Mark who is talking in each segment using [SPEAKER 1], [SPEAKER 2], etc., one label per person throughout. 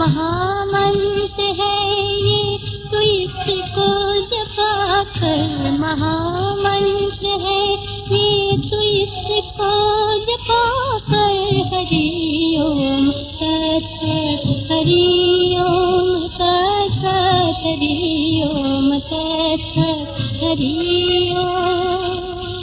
[SPEAKER 1] महामंत्र है ये तो इसको जपा कर, महामंत्र है ये तो इसको जपा कर। हरि ओम तत्सत, हरि ओम तत्सत, हरि ओम तत्सत, हरि ओम।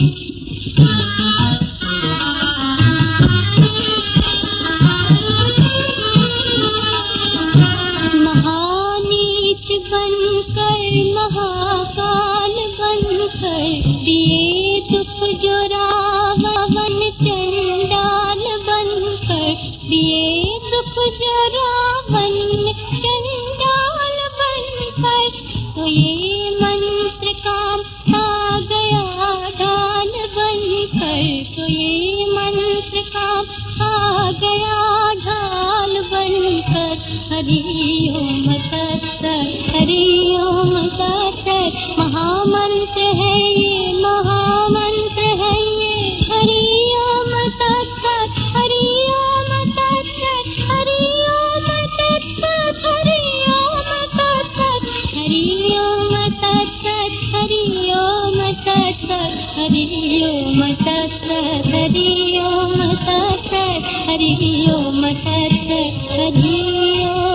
[SPEAKER 1] महानीच बनकर महाकाल बनकर दिए दुख जो रावण चंडाल बनकर, दिए दुख जो रावण चंडाल बनकर। तो ये मंत्र काम आ गया ढाल बनकर, तो ये मंत्र काम आ गया ढाल बनकर। हरि ओम तत्सत, हरि ओम तत्सत, महामंत्र है ये, महामंत्र है ये। हरि ओम तत्सत, हरि ओम तत्सत, हरि ओम तत्सत, हरि ओम तत्सत, हरि ओम तत्सत, हरि ओम तत्सत, हरि ओम तत्सत, हरि ओम तत्सत, हरि ओम तत्सत, हरि ओम।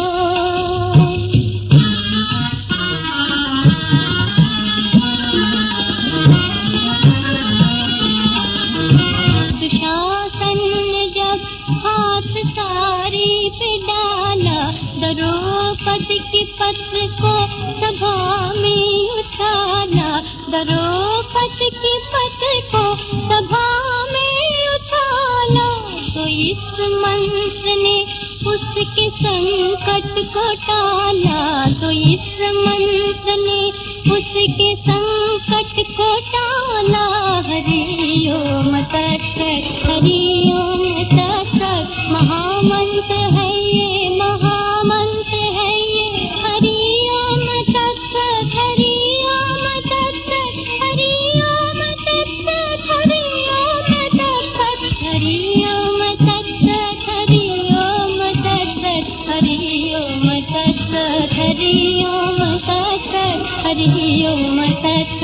[SPEAKER 1] दुशासन ने जब हाथ सारी पे डाला, द्रौपदी के पत्र को सभा में उठाला, द्रौपदी के पत्र को सभा में उठाला। तो इस मंत्र ने उसके संकट को टाला, तो इस मंत्र ने उसके संकट को टाला। हरि ओम तत्सत, हरि ओम तत्सत, महामंत्र है ये, महामंत्र है ये। हरि ओम तत्सत, हरि ओम तत्सत, हरि ओम तत्सत, हरि ओम तत्सत, हरि ओम तत्सत, हरि ओम तत्सत, हरि ओम तत्सत, हरि ओम तत्सत, हरि ओम तत्सत।